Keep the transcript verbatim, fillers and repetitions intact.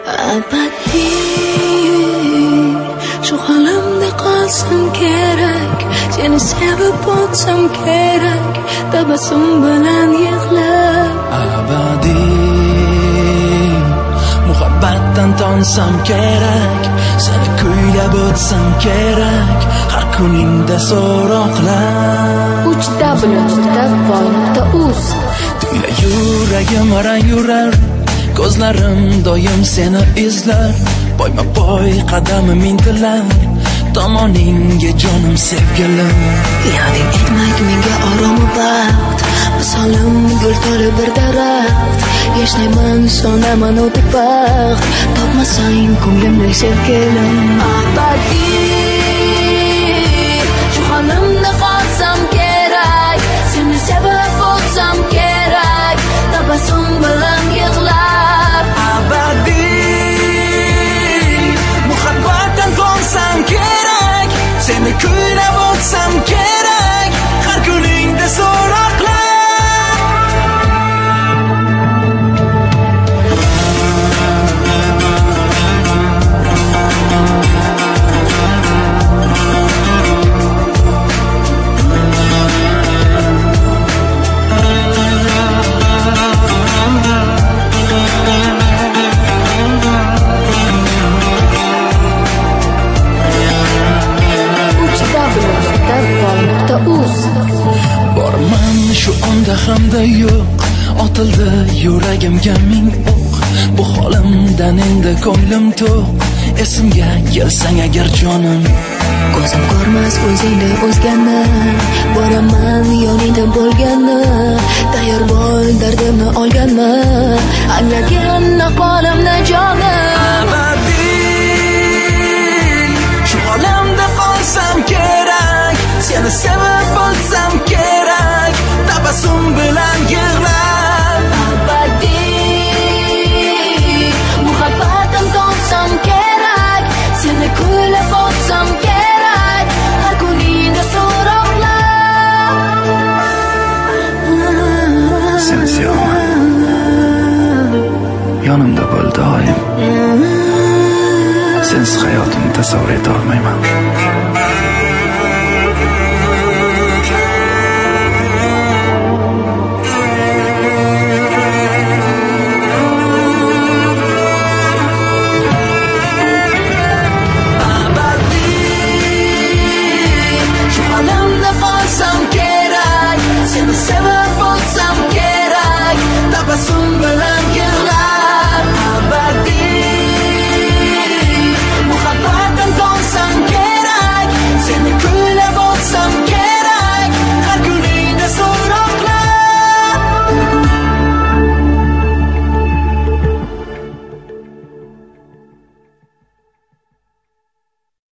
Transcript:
Abadiy shu halimda qolsam kerak, seni sevib o'tsam kerak, tabassum bilan yig'lab. Abadiy muhabbatdan tonsam kerak, seni kuylab o'tsam kerak, har kuningda so'roqlar. uch w nuqta voy nuqta uz Tuyla yuragim arang yurar, ko'zlarim doim seni izlar, boyma boy qadamim intilar tomoningga jonim sevgilim. Yoding etmaydi menga oromu baxt, misolim gul to'la bir daraxt, yashnayman so'naman o'tib baxt, topmasang ko'nglimni sevgilim. Abadiy shu halimda qolsam kerak, seni sevib o'tsam kerak, tabassum bilan yig'lab. Abadiy muhabbatdan qolsam kerak, seni kuylab o'tsam kerak, har kuningda so'roqlar. Borman shu onda hamda yo'q, otildi yuragimga ming o'q, bu holimdan endi ko'nglim to'q, esimga kelsang agar jonim. Ko'zim ko'rmas o'zingda o'zgani, boraman yoningda bo'lgani, tayyor bo'l dardimni olganmi, anglagan ahvolimni jonim. Abadiy shu holimda qolsam kerak, seni sevib o'tsam kerak, tabassum bilan yig'lab. Abadiy muhabbatim qolsam kerak, seni kuylab o'tsam kerak, har kuningda so'roqlar. Seni sevaman, yonimda bo'l doim, sensiz hayotimni tasavvur eta olmayman.